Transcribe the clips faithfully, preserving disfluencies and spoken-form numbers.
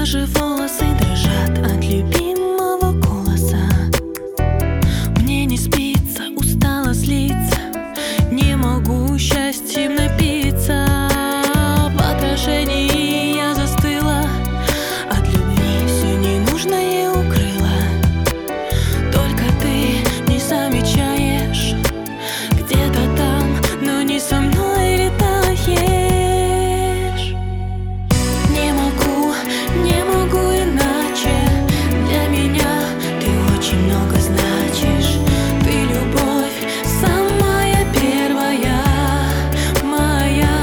Даже волосы дрожат от любимого голоса. Мне не спится, устала злиться, не могу счастьем напиться. В отражении я застыла, от любви все ненужное укрыла. Только ты не замечаешь, где-то там, но не со мной летаешь. Не могу, не могу иначе. Для меня ты очень много значишь. Ты любовь самая первая моя.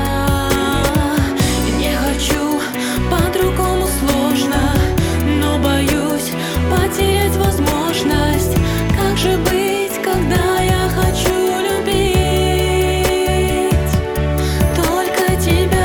Не хочу, по-другому сложно, но боюсь потерять возможность. Как же быть, когда я хочу любить только тебя?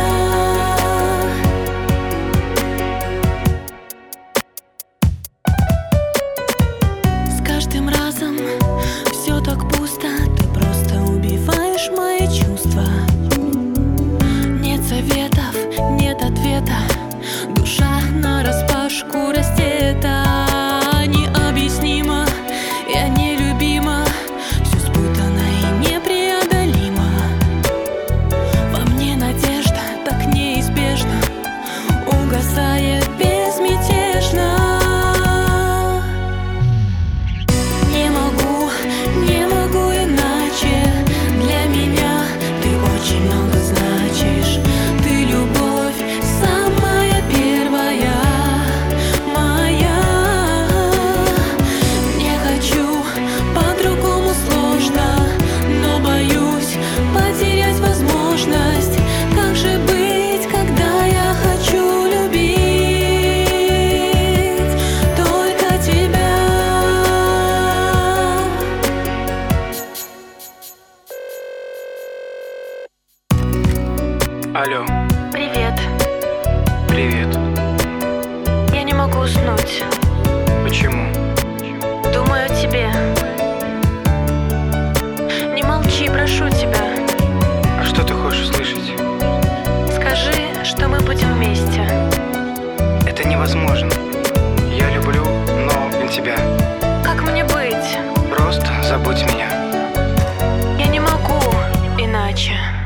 С каждым разом все так пусто, ты просто убиваешь мои чувства. Нет советов, нет ответа, душа нараспашку раздета. Необъяснимо, я нелюбима, все спутано и непреодолимо. Во мне надежда так неизбежно угасает безмятежно. Не могу, не могу иначе. Для меня ты очень много значишь. Ты любовь самая первая моя. Не хочу, по-другому сложно, но боюсь потерять возможность. Как же быть, когда я хочу любить только тебя? Алло, Привет, привет. я не могу уснуть. Почему? Думаю о тебе. Не молчи, прошу тебя. А что ты хочешь услышать? Скажи, что мы будем вместе. Это невозможно. Я люблю, но не тебя. Как мне быть? Просто забудь меня. Я не могу иначе.